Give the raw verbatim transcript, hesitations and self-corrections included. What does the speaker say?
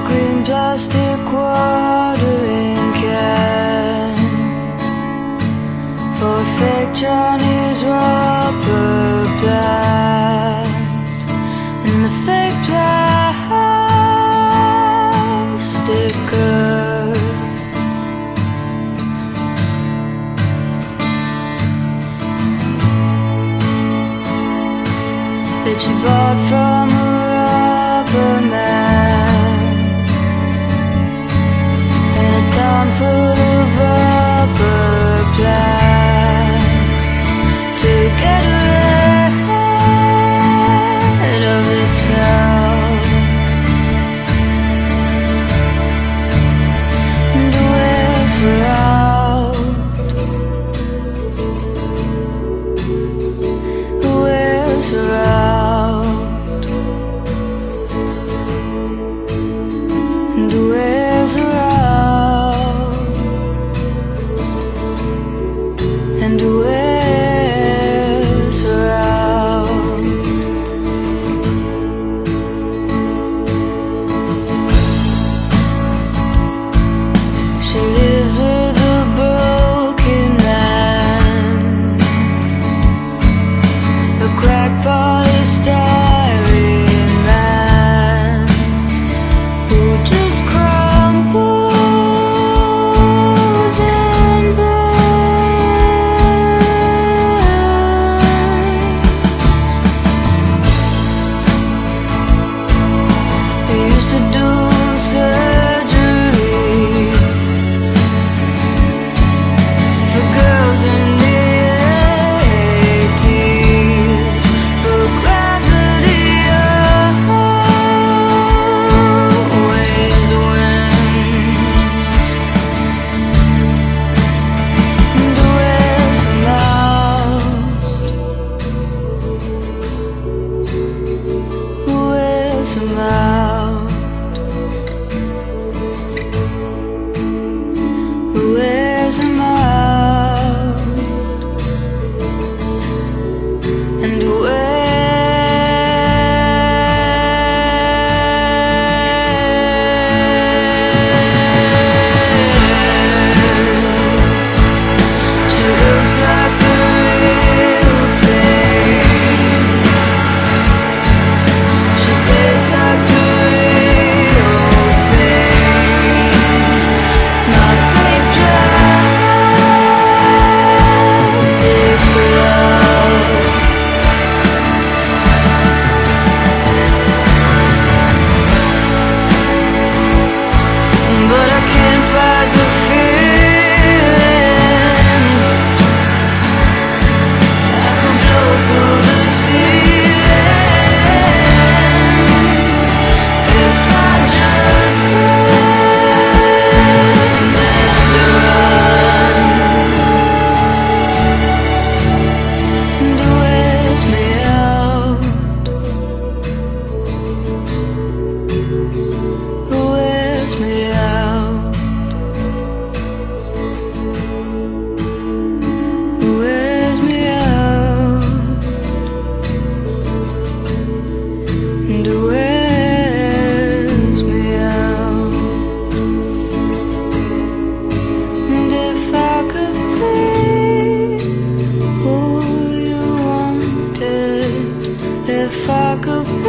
green plastic watering can for a fake Chinese rubber plant, and the fake plastic girl that you bought from a rubber man in a town full of rubber plants to get rid of itself and whiz around, whiz around, and whiz around, and whiz around. She lives with a broken man, a cracked polystyrene man who just crumbles and burns. He used to do surgery for girls in the eighties, but gravity always wins, and wears him out, wears him out, wears him out, and wears. She looks like the real thing. She tastes like the real thing. Not fake plastic love. But I can't fight the feeling. I could blow through the ceiling if I just turned and run, and wears me out, wears me out, wears me out, and wears me out. And if I could be who you wanted, if I could